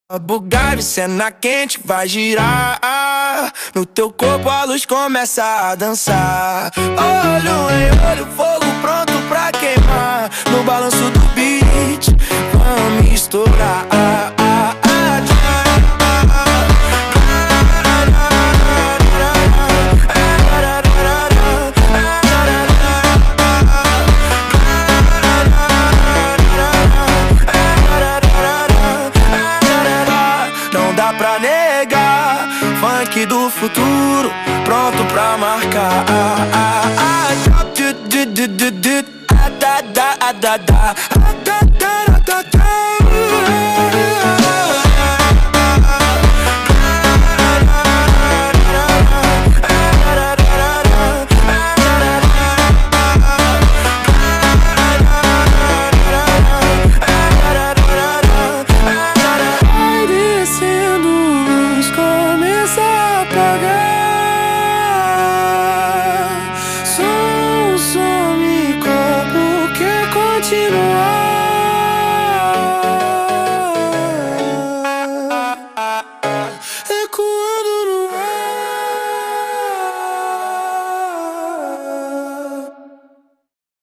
Bugatti, cena quente, vai girar. No teu corpo a luz começa a dançar. Olho em olho, fogo pronto pra queimar. No balanço do beat, vamos estourar. Pra negar, funk do futuro, pronto pra marcar. Drop,